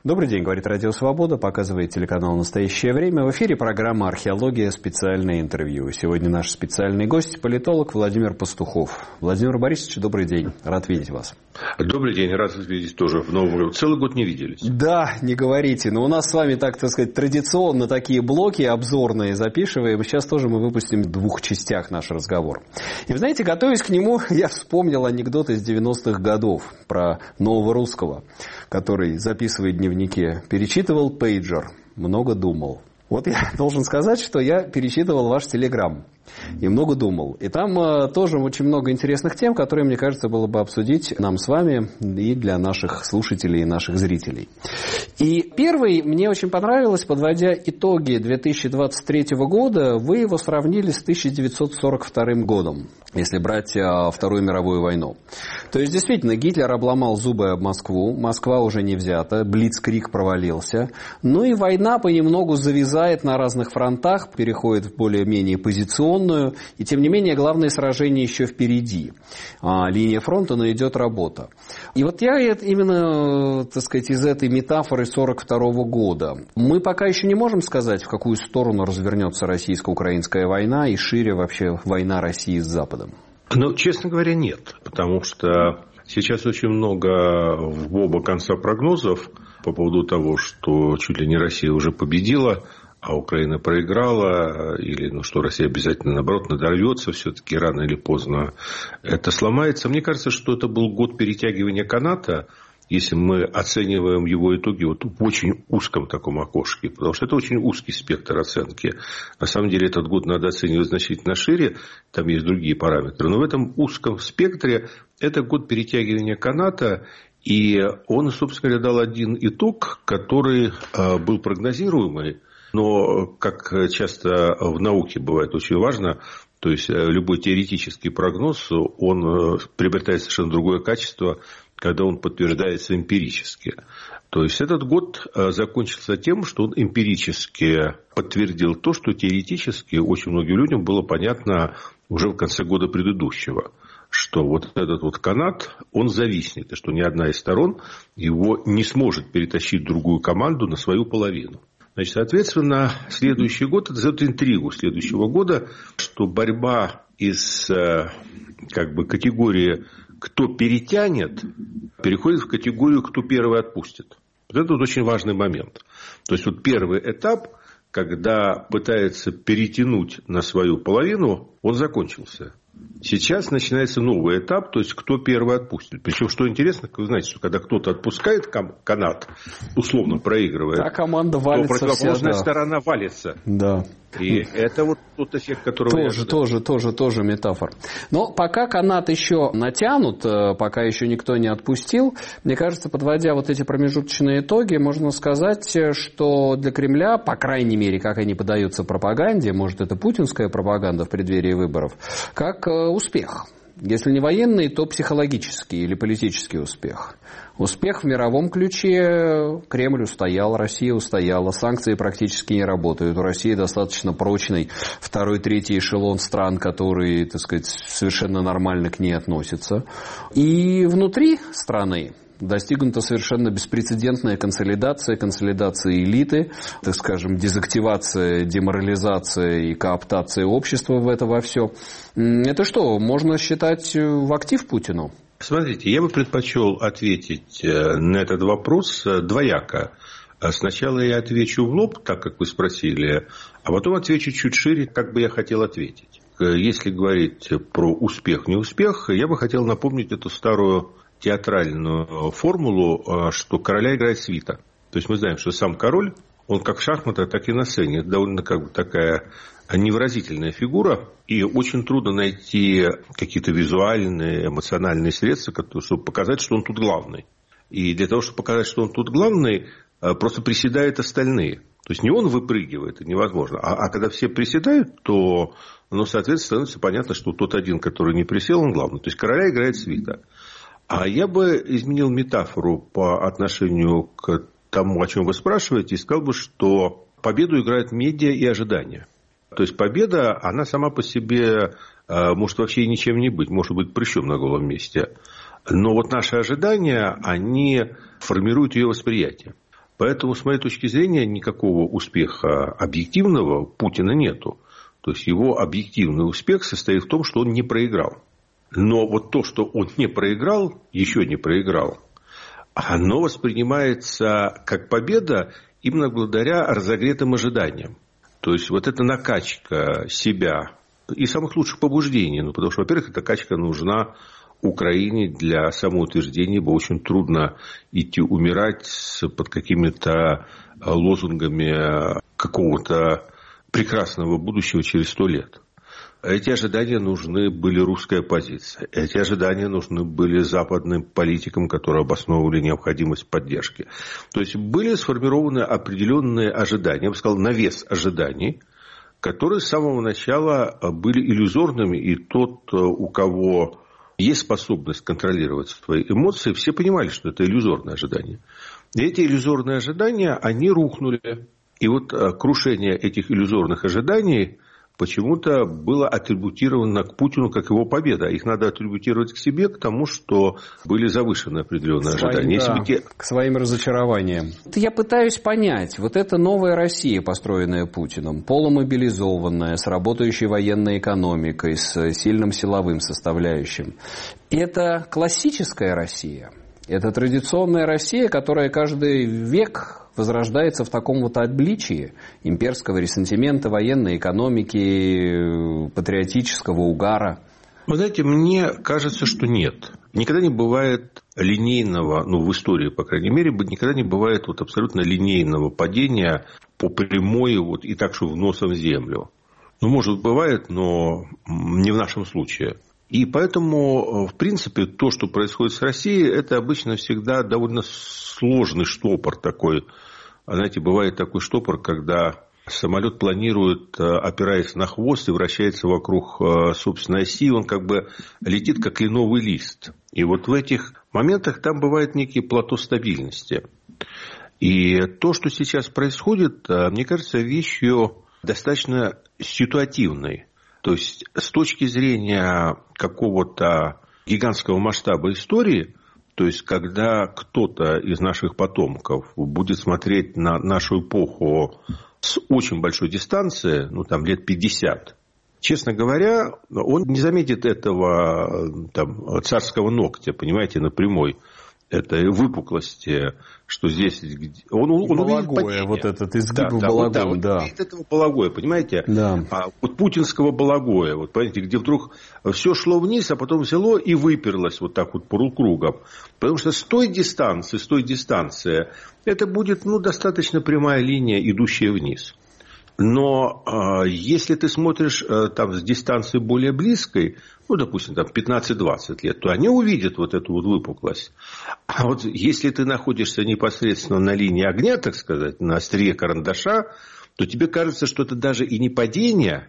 Добрый день, говорит Радио Свобода, показывает телеканал «Настоящее время». В эфире программа «Археология. Специальное интервью». Сегодня наш специальный гость – политолог Владимир Пастухов. Владимир Борисович, добрый день, рад видеть вас. Добрый день, рад вас видеть тоже в Новом году. Целый год не виделись. Да, не говорите, но у нас с вами, так сказать, традиционно такие блоки обзорные записываем. Сейчас тоже мы выпустим в 2 частях наш разговор. И вы знаете, готовясь к нему, я вспомнил анекдот из 90-х годов про нового русского, который записывает дневники. Перечитывал пейджер, много думал. Вот я должен сказать, что я перечитывал ваш телеграм и много думал. И там тоже очень много интересных тем, которые, мне кажется, было бы обсудить нам с вами и для наших слушателей и наших зрителей. И первый мне очень понравилось, подводя итоги 2023 года, вы его сравнили с 1942 годом, если брать Вторую мировую войну. То есть, действительно, Гитлер обломал зубы об Москву, Москва уже не взята, блицкриг провалился, ну и война понемногу завязает на разных фронтах, переходит в более-менее позиционную, и тем не менее главное сражение еще впереди. Линия фронта, но идет работа. И вот я именно, так сказать, из этой метафоры 1942 года. Мы пока еще не можем сказать, в какую сторону развернется российско-украинская война и шире вообще война России с Западом. Ну, честно говоря, нет. Потому что сейчас очень много в оба конца прогнозов по поводу того, что чуть ли не Россия уже победила, а Украина проиграла, или что Россия обязательно, наоборот, надорвется все-таки рано или поздно это сломается. Мне кажется, что это был год перетягивания каната, если мы оцениваем его итоги вот в очень узком таком окошке, потому что это очень узкий спектр оценки. На самом деле этот год надо оценивать значительно шире, там есть другие параметры, но в этом узком спектре это год перетягивания каната, и он, собственно говоря, дал один итог, который был прогнозируемый. Но, как часто в науке бывает очень важно, то есть любой теоретический прогноз, он приобретает совершенно другое качество, когда он подтверждается эмпирически. То есть этот год закончился тем, что он эмпирически подтвердил то, что теоретически очень многим людям было понятно уже в конце года предыдущего. Что вот этот вот канат, он зависнет, и что ни одна из сторон его не сможет перетащить другую команду на свою половину. Значит, соответственно, следующий год, это зовет интригу следующего года, что борьба из категории «кто перетянет» переходит в категорию «кто первый отпустит». Вот это вот очень важный момент. То есть, вот первый этап, когда пытается перетянуть на свою половину, он закончился. Сейчас начинается новый этап, то есть кто первый отпустит. Причем, что интересно, вы знаете, что когда кто-то отпускает канат, условно проигрывает, а команда валится, то противоположная вся, да. сторона валится. Да. И это вот тот эффект, которого я ожидал. Тоже метафора. Но пока канат еще натянут, пока еще никто не отпустил, мне кажется, подводя вот эти промежуточные итоги, можно сказать, что для Кремля, по крайней мере, как они подаются пропаганде, может, это путинская пропаганда в преддверии выборов, как успех. Если не военный, то психологический или политический успех. Успех в мировом ключе. Кремль устоял, Россия устояла, санкции практически не работают. У России достаточно прочный второй, третий эшелон стран, которые, так сказать, совершенно нормально к ней относятся. И внутри страны достигнута совершенно беспрецедентная консолидация элиты, так скажем, дезактивация, деморализация и кооптация общества в это во все. Это что, можно считать в актив Путину? Смотрите, я бы предпочел ответить на этот вопрос двояко. Сначала я отвечу в лоб, так как вы спросили, а потом отвечу чуть шире, как бы я хотел ответить. Если говорить про успех-неуспех, я бы хотел напомнить эту старую театральную формулу, что короля играет свита. То есть мы знаем, что сам король, он как в шахматах, так и на сцене. Это довольно такая невыразительная фигура. И очень трудно найти какие-то визуальные, эмоциональные средства, чтобы показать, что он тут главный. И для того, чтобы показать, что он тут главный, просто приседают остальные. То есть не он выпрыгивает, это невозможно. А когда все приседают, то, соответственно, становится понятно, что тот один, который не присел, он главный. То есть короля играет свита. А я бы изменил метафору по отношению к тому, о чем вы спрашиваете, и сказал бы, что победу играют медиа и ожидания. То есть победа, она сама по себе может вообще ничем не быть, может быть прыщом на голом месте. Но вот наши ожидания, они формируют ее восприятие. Поэтому, с моей точки зрения, никакого успеха объективного у Путина нету. То есть его объективный успех состоит в том, что он не проиграл. Но вот то, что он не проиграл, еще не проиграл, оно воспринимается как победа именно благодаря разогретым ожиданиям. То есть вот эта накачка себя и самых лучших побуждений. Ну, потому что, во-первых, эта качка нужна Украине для самоутверждения, ибо очень трудно идти умирать под какими-то лозунгами какого-то прекрасного будущего через 100 лет. Эти ожидания нужны были русской оппозиции. Эти ожидания нужны были западным политикам, которые обосновывали необходимость поддержки. То есть были сформированы определенные ожидания, я бы сказал, навес ожиданий, которые с самого начала были иллюзорными. И тот, у кого есть способность контролировать свои эмоции, все понимали, что это иллюзорное ожидание. И эти иллюзорные ожидания, они рухнули. И вот крушение этих иллюзорных ожиданий почему-то было атрибутировано к Путину как его победа. Их надо атрибутировать к себе, к тому, что были завышены определенные ожидания. Да, к своим разочарованиям. Я пытаюсь понять, вот эта новая Россия, построенная Путиным, полумобилизованная, с работающей военной экономикой, с сильным силовым составляющим, это классическая Россия? Это традиционная Россия, которая каждый век возрождается в таком вот обличии имперского ресентимента, военной экономики, патриотического угара? Вы знаете, мне кажется, что нет. Никогда не бывает линейного, в истории, по крайней мере, никогда не бывает вот абсолютно линейного падения по прямой и так, что в носом в землю. Может, бывает, но не в нашем случае. И поэтому, в принципе, то, что происходит с Россией, это обычно всегда довольно сложный штопор такой. Знаете, бывает такой штопор, когда самолет планирует, опираясь на хвост, и вращается вокруг собственной оси, он как бы летит, как кленовый лист. И вот в этих моментах там бывает некий плато стабильности. И то, что сейчас происходит, мне кажется, вещью достаточно ситуативной. То есть, с точки зрения какого-то гигантского масштаба истории, то есть, когда кто-то из наших потомков будет смотреть на нашу эпоху с очень большой дистанции, лет 50, честно говоря, он не заметит этого царского ногтя, понимаете, на прямой этой выпуклости, что здесь... Он Балагоя, вот этот изгиб Балагоя, да. Вот этого Балагоя, понимаете? Да. Вот путинского Балагоя, вот, понимаете, где вдруг все шло вниз, а потом взяло и выперлось вот так вот полукругом. Потому что с той дистанции, это будет, достаточно прямая линия, идущая вниз. Но если ты смотришь с дистанции более близкой, допустим, 15-20 лет, то они увидят вот эту вот выпуклость. А вот если ты находишься непосредственно на линии огня, так сказать, на острие карандаша, то тебе кажется, что это даже и не падение,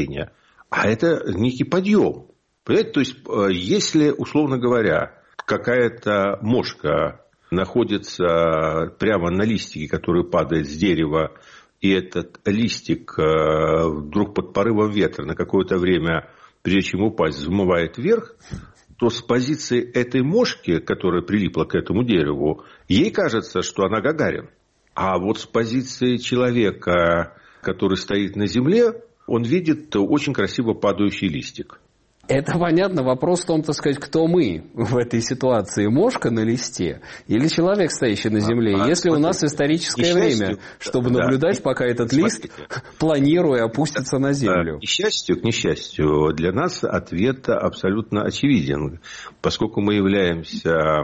а это некий подъем. Понимаете? То есть, если, условно говоря, какая-то мошка находится прямо на листике, который падает с дерева, и этот листик вдруг под порывом ветра на какое-то время, прежде чем упасть, взмывает вверх, то с позиции этой мошки, которая прилипла к этому дереву, ей кажется, что она Гагарин. А вот с позиции человека, который стоит на земле, он видит очень красиво падающий листик. Это понятно. Вопрос в том, кто мы в этой ситуации. Мошка на листе или человек, стоящий на земле? Если у нас историческое время, чтобы наблюдать, пока этот лист, планируя, опустится на землю. К несчастью, для нас ответ абсолютно очевиден. Поскольку мы являемся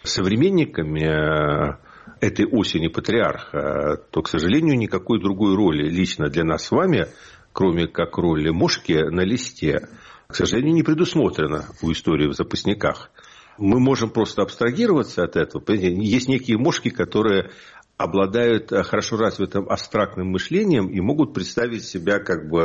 современниками этой осени патриарха, то, к сожалению, никакой другой роли лично для нас с вами, кроме как роли мошки на листе, к сожалению, не предусмотрено у истории в запасниках. Мы можем просто абстрагироваться от этого. Есть некие мошки, которые обладают хорошо развитым абстрактным мышлением и могут представить себя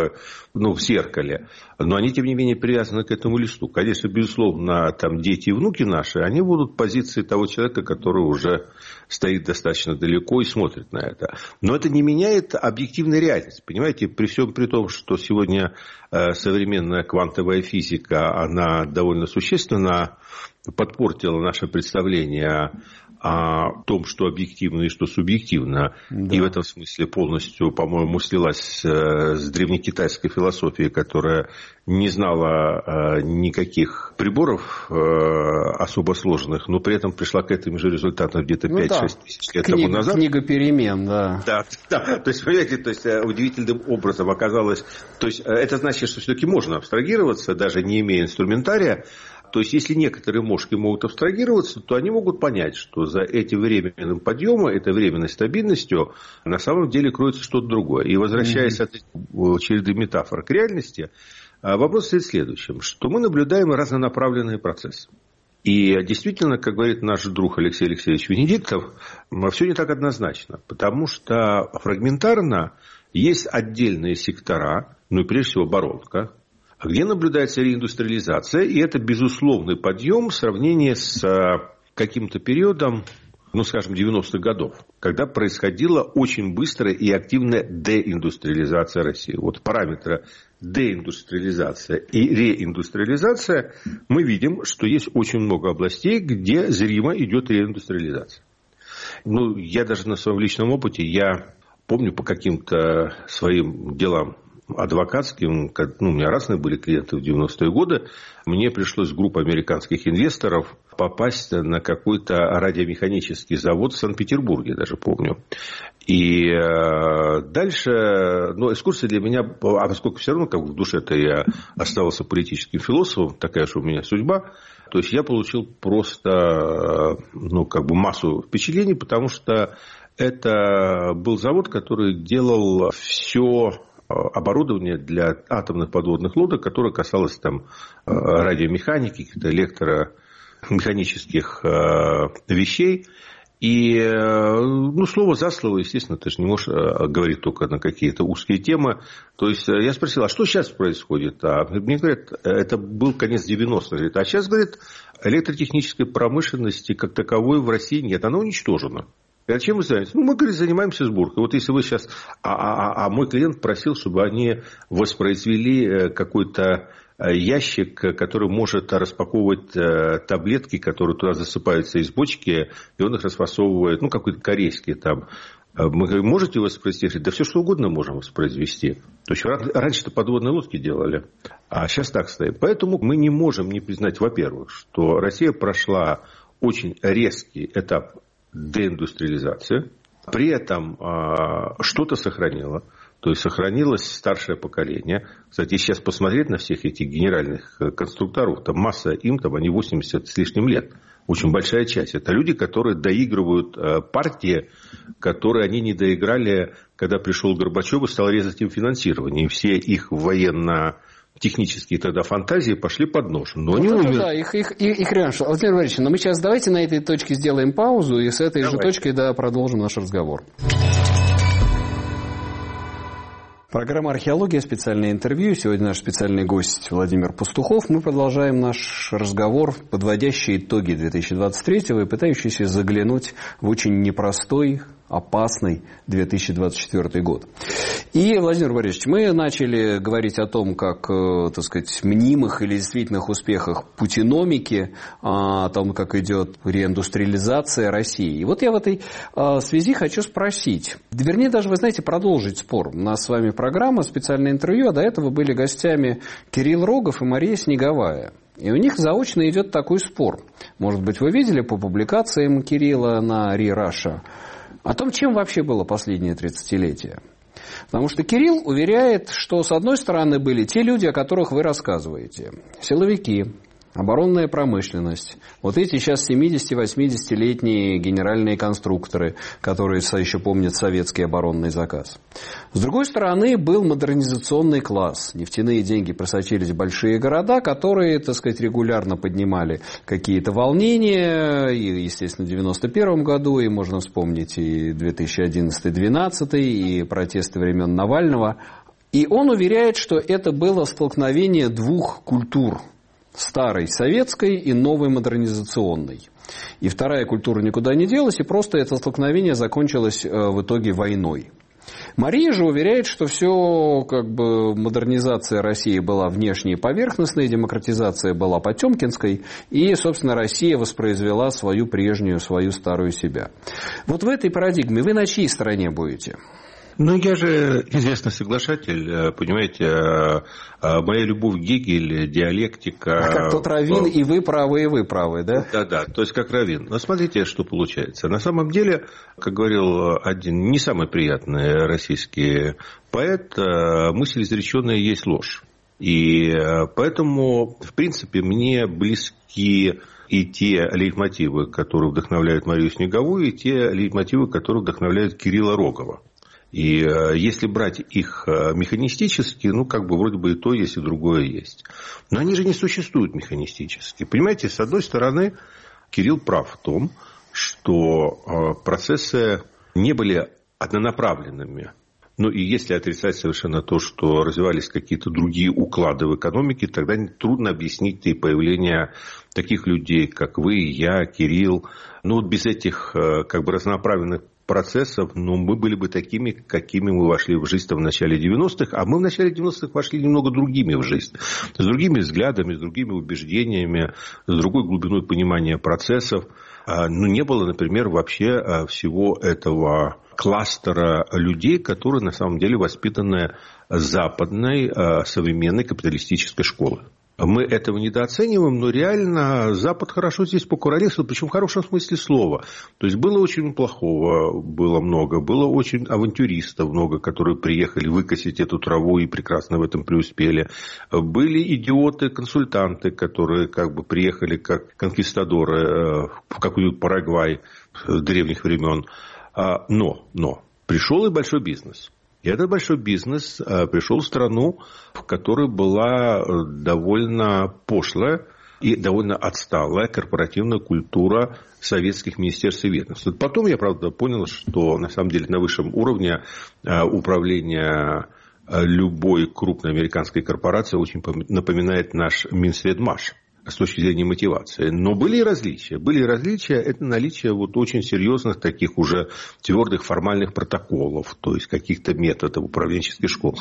в зеркале. Но они, тем не менее, привязаны к этому листу. Конечно, безусловно, дети и внуки наши, они будут в позиции того человека, который уже стоит достаточно далеко и смотрит на это. Но это не меняет объективной реальности. Понимаете, при всем при том, что сегодня современная квантовая физика, она довольно существенно подпортила наше представление о том, что объективно и что субъективно. Да. И в этом смысле полностью, по-моему, слилась с древнекитайской философией, которая не знала никаких приборов особо сложных, но при этом пришла к этим же результатам где-то 5-6 тысяч лет тому назад. Книга перемен, да. Да. То есть, понимаете, удивительным образом оказалось... То есть, это значит, что все-таки можно абстрагироваться, даже не имея инструментария. То есть, если некоторые мошки могут абстрагироваться, то они могут понять, что за этим временным подъемом, этой временной стабильностью на самом деле кроется что-то другое. И возвращаясь от череды метафор к реальности, вопрос стоит в следующем, что мы наблюдаем разнонаправленные процессы. И действительно, как говорит наш друг Алексей Алексеевич Венедиктов, все не так однозначно, потому что фрагментарно есть отдельные сектора, ну и прежде всего оборонка, где наблюдается реиндустриализация, и это безусловный подъем в сравнении с каким-то периодом, ну, скажем, 90-х годов, когда происходила очень быстрая и активная деиндустриализация России. Вот параметры деиндустриализация и реиндустриализация, мы видим, что есть очень много областей, где зримо идет реиндустриализация. Ну, я даже на своем личном опыте, я помню по каким-то своим делам адвокатским, у меня разные были клиенты в 90-е годы, мне пришлось группа американских инвесторов попасть на какой-то радиомеханический завод в Санкт-Петербурге, даже помню. И дальше, экскурсия для меня, поскольку все равно как в душе-то я оставался политическим философом, такая же у меня судьба, то есть я получил просто массу впечатлений, потому что это был завод, который делал все оборудование для атомных подводных лодок, которое касалось там радиомеханики, каких-то электромеханических вещей. И, слово за слово, естественно, ты же не можешь говорить только на какие-то узкие темы. То есть, я спросил, а что сейчас происходит? А мне говорят, это был конец 90-х. Говорит, а сейчас, говорит, электротехнической промышленности как таковой в России нет, она уничтожена. А чем вы занимаетесь? Мы, говорит, занимаемся сборкой. Вот если вы сейчас... мой клиент просил, чтобы они воспроизвели какой-то ящик, который может распаковывать таблетки, которые туда засыпаются из бочки, и он их расфасовывает, какой-то корейский там. Мы говорим, можете воспроизвести? Да все что угодно можем воспроизвести. То есть, раньше-то подводные лодки делали, а сейчас так стоит. Поэтому мы не можем не признать, во-первых, что Россия прошла очень резкий этап деиндустриализация, при этом что-то сохранило, то есть сохранилось старшее поколение. Кстати, сейчас посмотреть на всех этих генеральных конструкторов, там масса им, там они 80 с лишним лет, очень большая часть. Это люди, которые доигрывают партии, которые они не доиграли, когда пришел Горбачев и стал резать им финансирование. И все их военно-технические тогда фантазии пошли под нож. Но они да, их реально. Владимир Валерьевич, но мы сейчас давайте на этой точке сделаем паузу и с этой же точкой продолжим наш разговор. Программа «Археология», специальное интервью. Сегодня наш специальный гость Владимир Пастухов. Мы продолжаем наш разговор, подводящий итоги 2023-го и пытающийся заглянуть в очень непростой, опасный 2024 год. И, Владимир Борисович, мы начали говорить о том, как, так сказать, мнимых или действительных успехах путиномики, о том, как идет реиндустриализация России. И вот я в этой связи хочу спросить, вернее, даже, вы знаете, продолжить спор. У нас с вами программа, специальное интервью, а до этого были гостями Кирилл Рогов и Мария Снеговая. И у них заочно идет такой спор. Может быть, вы видели по публикациям Кирилла на ReRussia о том, чем вообще было последнее 30-летие. Потому что Кирилл уверяет, что с одной стороны были те люди, о которых вы рассказываете. Силовики, оборонная промышленность. Вот эти сейчас 70-80-летние генеральные конструкторы, которые еще помнят советский оборонный заказ. С другой стороны, был модернизационный класс. Нефтяные деньги просочились в большие города, которые, так сказать, регулярно поднимали какие-то волнения. И, естественно, в 1991 году, и можно вспомнить и 2011-2012, и протесты времен Навального. И он уверяет, что это было столкновение двух культур. Старой советской и новой модернизационной. И вторая культура никуда не делась, и просто это столкновение закончилось в итоге войной. Мария же уверяет, что все, как бы, модернизация России была внешней и поверхностной, демократизация была потемкинской, и, собственно, Россия воспроизвела свою прежнюю, свою старую себя. Вот в этой парадигме вы на чьей стороне будете? Ну, я же известный соглашатель, понимаете, моя любовь Гегель, диалектика... Как тот раввин, и вы правы, да? Да, то есть как раввин. Но смотрите, что получается. На самом деле, как говорил один не самый приятный российский поэт, мысль изреченная есть ложь. И поэтому, в принципе, мне близки и те лейтмотивы, которые вдохновляют Марию Снеговую, и те лейтмотивы, которые вдохновляют Кирилла Рогова. И если брать их механистически, ну, как бы вроде бы и то есть, и другое есть. Но они же не существуют механистически. Понимаете, с одной стороны, Кирилл прав в том, что процессы не были однонаправленными. Ну, и если отрицать совершенно то, что развивались какие-то другие уклады в экономике, тогда трудно объяснить и появление таких людей, как вы, я, Кирилл. Ну, вот без этих как бы разнонаправленных процессов, но мы были бы такими, какими мы вошли в жизнь в начале 90-х, а мы в начале 90-х вошли немного другими в жизнь. С другими взглядами, с другими убеждениями, с другой глубиной понимания процессов. Но не было, например, вообще всего этого кластера людей, которые на самом деле воспитаны западной современной капиталистической школой. Мы этого недооцениваем, но реально Запад хорошо здесь покуролесил, причем в хорошем смысле слова. То есть было очень плохого, было много, было очень авантюристов много, которые приехали выкосить эту траву и прекрасно в этом преуспели. Были идиоты-консультанты, которые как бы приехали как конкистадоры в какой-нибудь Парагвай древних времен. Но пришел и большой бизнес. И этот большой бизнес пришел в страну, в которой была довольно пошлая и довольно отсталая корпоративная культура советских министерств и ведомств. Потом я, правда, понял, что на самом деле на высшем уровне управления любой крупной американской корпорации очень напоминает наш Минсведмаш с точки зрения мотивации. Но были и различия. Это наличие вот очень серьезных таких уже твердых формальных протоколов, то есть каких-то методов управленческих школ.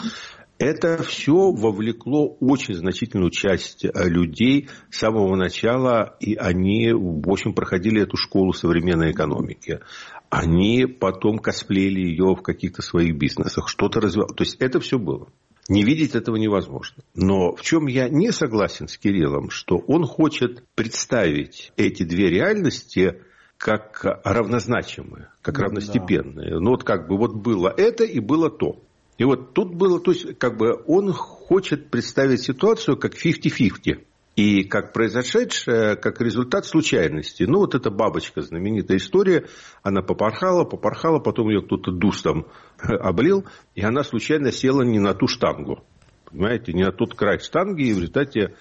Это все вовлекло очень значительную часть людей с самого начала, и они, в общем, проходили эту школу современной экономики. Они потом косплеили ее в каких-то своих бизнесах, что-то развивалось. То есть это все было. Не видеть этого невозможно. Но в чем я не согласен с Кириллом, что он хочет представить эти две реальности как равнозначимые, как равностепенные. Ну, вот как бы вот было это и было то. И вот тут было, то есть как бы он хочет представить ситуацию как 50-50. И как произошедшее, как результат случайности. Ну, вот эта бабочка, знаменитая история, она попорхала, потом ее кто-то дустом облил, и она случайно села не на ту штангу. Понимаете, не на тот край штанги, и в результате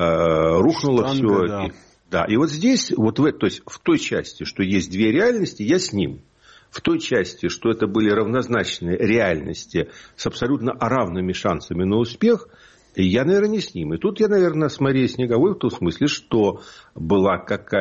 рухнуло все. Да. И вот здесь, то есть в той части, что есть две реальности, я с ним. В той части, что это были равнозначные реальности с абсолютно равными шансами на успех, я, наверное, не с ним. И тут я, наверное, с Марией Снеговой в том смысле, что была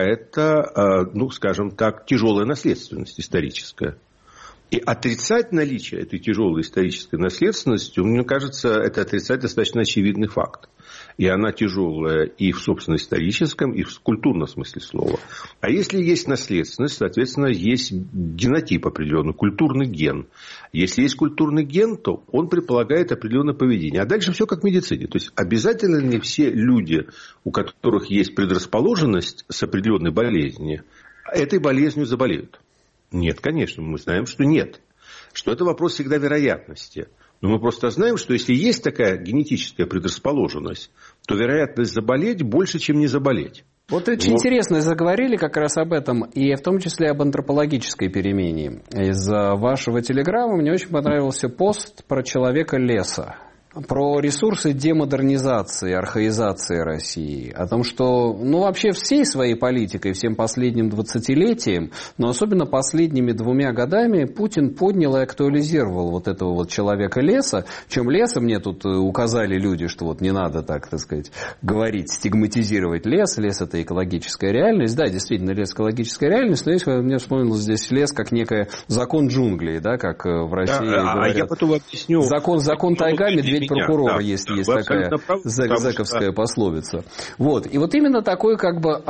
какая-то, ну, скажем так, тяжелая наследственность историческая. И отрицать наличие этой тяжелой исторической наследственности, мне кажется, это отрицать достаточно очевидный факт. И она тяжелая и в собственно историческом, и в культурном смысле слова. А если есть наследственность, соответственно, есть генотип определенный, культурный ген. Если есть культурный ген, то он предполагает определенное поведение. А дальше все как в медицине. То есть обязательно ли все люди, у которых есть предрасположенность с определенной болезнью, этой болезнью заболеют? Нет, конечно, мы знаем, что нет. Что это вопрос всегда вероятности. Но мы просто знаем, что если есть такая генетическая предрасположенность, то вероятность заболеть больше, чем не заболеть. Вот очень интересно, заговорили как раз об этом, и в том числе об антропологической перемене. Из вашего телеграмма мне очень понравился пост про человека леса. про ресурсы демодернизации, архаизации России. О том, что, вообще всей своей политикой, всем последним 20-летием, но особенно последними 2 годами Путин поднял и актуализировал вот этого вот человека леса. Причем леса мне тут указали люди, что вот не надо так сказать, говорить, стигматизировать лес. Лес – это экологическая реальность. Да, действительно, лес – экологическая реальность, но если мне вспомнилось здесь лес как некий закон джунглей, да, как в России говорят. Я потом объясню. Закон тайга, медведь прокурора, есть такая зэковская пословица. Вот. И вот именно такое как бы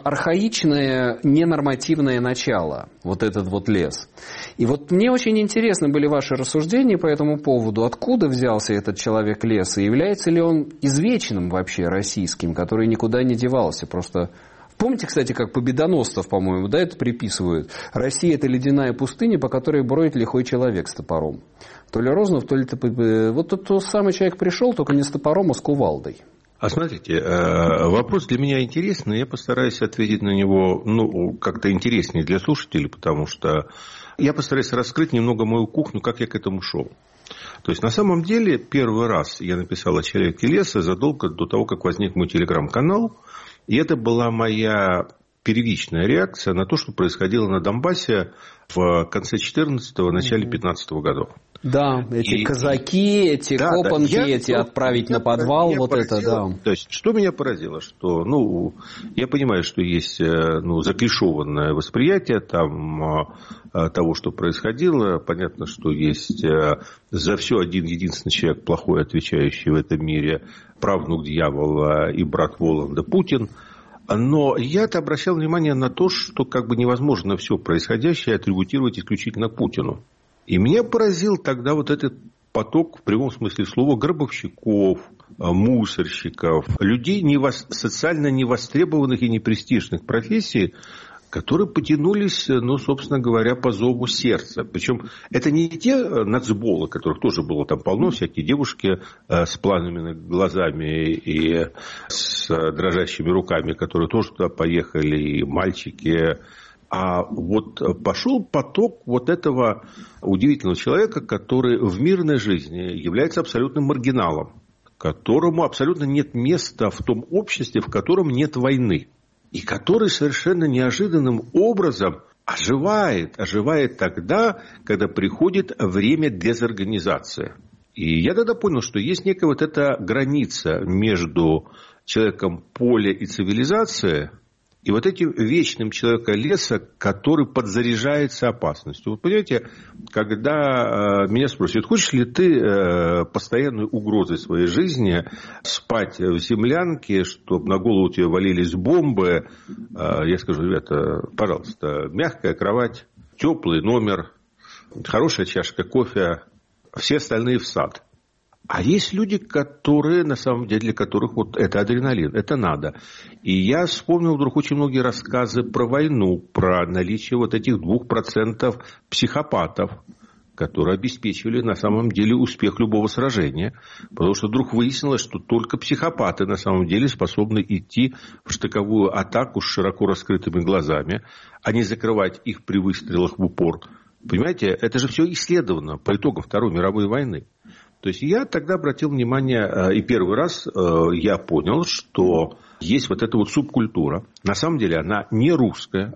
архаичное, ненормативное начало, вот этот вот лес. И вот мне очень интересны были ваши рассуждения по этому поводу. Откуда взялся этот человек леса? Является ли он извечным вообще российским, который никуда не девался? Просто помните, кстати, как Победоносцев, по-моему, да, это приписывают? Россия – это ледяная пустыня, по которой броет лихой человек с топором. То ли Рознов, то ли... Вот тот самый человек пришел, только не с топором, а с кувалдой. А смотрите, вопрос для меня интересный, я постараюсь ответить на него как-то интереснее для слушателей, потому что я постараюсь раскрыть немного мою кухню, как я к этому шел. То есть, на самом деле, первый раз я написал о человеке леса задолго до того, как возник мой телеграм-канал, и это была моя первичная реакция на то, что происходило на Донбассе в конце 14-го, начале 15-го годов. Да, эти казаки, эти копанки, отправить на подвал, вот это, да. То есть, что меня поразило, что, я понимаю, что есть, заклишованное восприятие там того, что происходило. Понятно, что есть за все один единственный человек плохой, отвечающий в этом мире, правнук дьявола и брат Воланда Путин. Но я-то обращал внимание на то, что как бы невозможно все происходящее атрибутировать исключительно Путину. И меня поразил тогда вот этот поток, в прямом смысле слова, гробовщиков, мусорщиков, людей социально невостребованных и непрестижных профессий, которые потянулись, собственно говоря, по зову сердца. Причем это не те нацболы, которых тоже было там полно, всякие девушки с пламенными глазами и с дрожащими руками, которые тоже туда поехали, и мальчики. А вот пошел поток вот этого удивительного человека, который в мирной жизни является абсолютным маргиналом, которому абсолютно нет места в том обществе, в котором нет войны. И который совершенно неожиданным образом оживает тогда, когда приходит время дезорганизации. И я тогда понял, что есть некая вот эта граница между человеком поля и цивилизацией, и вот этим вечным человеком леса, который подзаряжается опасностью. Вот понимаете, когда меня спросят, хочешь ли ты постоянной угрозой своей жизни спать в землянке, чтобы на голову тебе валились бомбы, я скажу, ребята, пожалуйста, мягкая кровать, теплый номер, хорошая чашка кофе, все остальные в сад. А есть люди, которые, на самом деле, для которых вот это адреналин, это надо. И я вспомнил вдруг очень многие рассказы про войну, про наличие вот этих 2% психопатов, которые обеспечивали на самом деле успех любого сражения. Потому что вдруг выяснилось, что только психопаты на самом деле способны идти в штыковую атаку с широко раскрытыми глазами, а не закрывать их при выстрелах в упор. Понимаете, это же все исследовано по итогам Второй мировой войны. То есть я тогда обратил внимание, и первый раз я понял, что есть вот эта вот субкультура. На самом деле она не русская,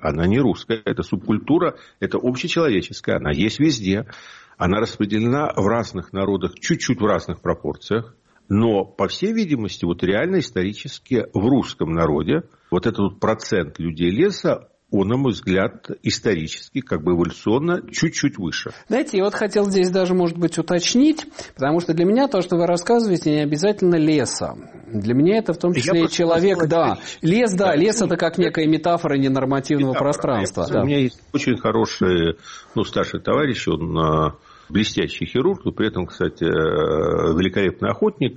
это субкультура, это общечеловеческая, она есть везде. Она распределена в разных народах, чуть-чуть в разных пропорциях. Но, по всей видимости, вот реально исторически в русском народе вот этот вот процент людей леса, он, на мой взгляд, исторически, как бы эволюционно, чуть-чуть выше. Знаете, я вот хотел здесь даже, может быть, уточнить, потому что для меня то, что вы рассказываете, не обязательно леса. Для меня это в том числе человек, да. Лес, да, лес это как некая метафора ненормативного пространства. У меня есть очень хороший, старший товарищ, он блестящий хирург, но при этом, кстати, великолепный охотник.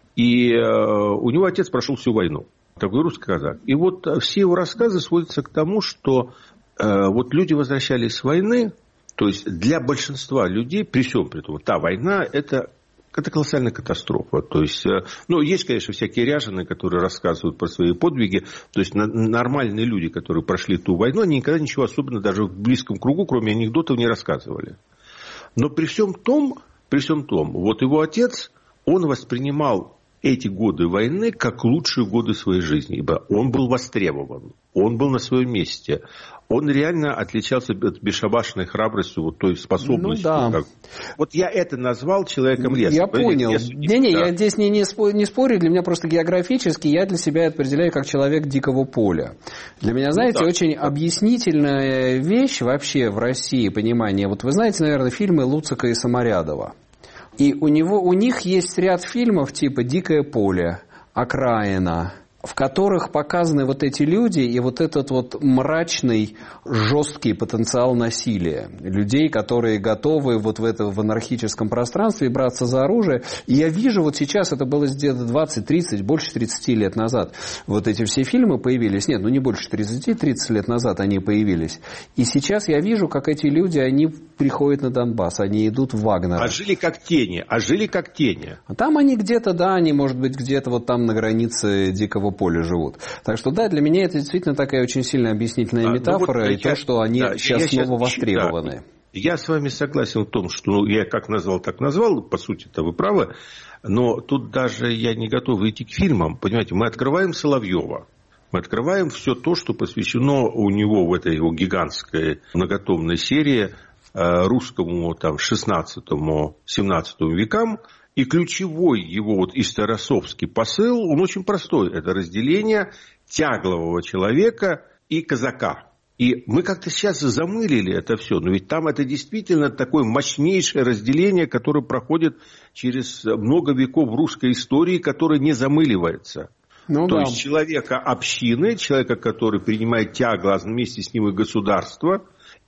И у него отец прошел всю войну. Такой русский казак. И вот все его рассказы сводятся к тому, что вот люди возвращались с войны, то есть для большинства людей, при всем при том, та война – это колоссальная катастрофа. То есть, есть, конечно, всякие ряженые, которые рассказывают про свои подвиги. То есть, нормальные люди, которые прошли ту войну, они никогда ничего особенного даже в близком кругу, кроме анекдотов, не рассказывали. Но при всем том, вот его отец, он воспринимал эти годы войны как лучшие годы своей жизни, ибо он был востребован, он был на своем месте. Он реально отличался от бесшабашной храбростью, вот той способностью. Ну, да. Вот я это назвал человеком леса. Я понял. Я здесь не спорю, для меня просто географически я для себя определяю как человек дикого поля. Для меня, знаете, очень объяснительная вещь вообще в России, понимание. Вот вы знаете, наверное, фильмы Луцика и Саморядова. И у них есть ряд фильмов типа «Дикое поле», «Окраина», в которых показаны вот эти люди и вот этот вот мрачный, жесткий потенциал насилия. Людей, которые готовы вот в анархическом пространстве браться за оружие. И я вижу вот сейчас, это было где-то 20-30, больше 30 лет назад, вот эти все фильмы появились. Нет, не больше 30 лет назад они появились. И сейчас я вижу, как эти люди, они приходят на Донбасс, они идут в Вагнера. А жили как тени. А там они где-то, да, они, может быть, где-то вот там на границе дикого поля живут. Так что, да, для меня это действительно такая очень сильная объяснительная метафора, и то, что они сейчас снова востребованы. Да, я с вами согласен в том, что я как назвал, так назвал, по сути-то вы правы, но тут даже я не готов идти к фильмам. Понимаете, мы открываем Соловьева, мы открываем все то, что посвящено у него в этой его гигантской многотомной серии русскому там 16-17 векам. И ключевой его вот историосовский посыл, он очень простой. Это разделение тяглового человека и казака. И мы как-то сейчас замылили это все. Но ведь там это действительно такое мощнейшее разделение, которое проходит через много веков русской истории, которое не замыливается. То есть человека общины, человека, который принимает тягло, а вместе с ним и государство,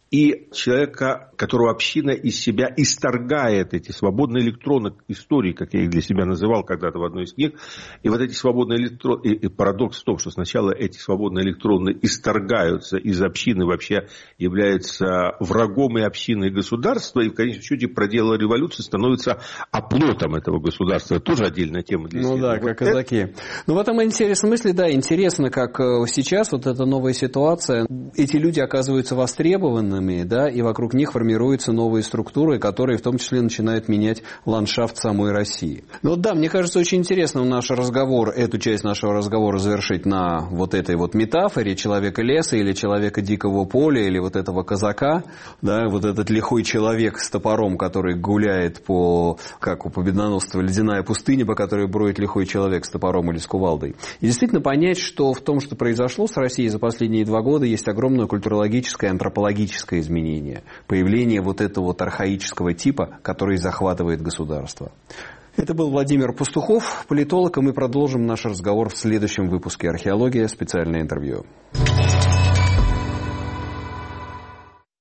и человека, которого община из себя исторгает эти свободные электроны истории, как я их для себя называл когда-то в одной из книг. И вот эти свободные электроны, и парадокс в том, что сначала эти свободные электроны исторгаются из общины, вообще являются врагом и общины, и государства, и в конечном счете проделала революцию, становится оплотом этого государства. Это тоже отдельная тема для себя. Ну да, как казаки. Ну в этом интересном смысле, да, интересно, как сейчас вот эта новая ситуация, эти люди оказываются востребованными, да, и вокруг них формируются новые структуры, которые в том числе начинают менять ландшафт самой России. Ну да, мне кажется, очень интересно наш разговор, эту часть нашего разговора завершить на вот этой вот метафоре человека леса или человека дикого поля или вот этого казака, да, вот этот лихой человек с топором, который гуляет по, как у победоносца, ледяная пустыня, по которой броет лихой человек с топором или с кувалдой. И действительно понять, что в том, что произошло с Россией за последние 2 года, есть огромное культурологическое, антропологическое изменение, появление вот этого вот архаического типа, который захватывает государство. Это был Владимир Пастухов, политолог, и мы продолжим наш разговор в следующем выпуске «Археология. Специальное интервью».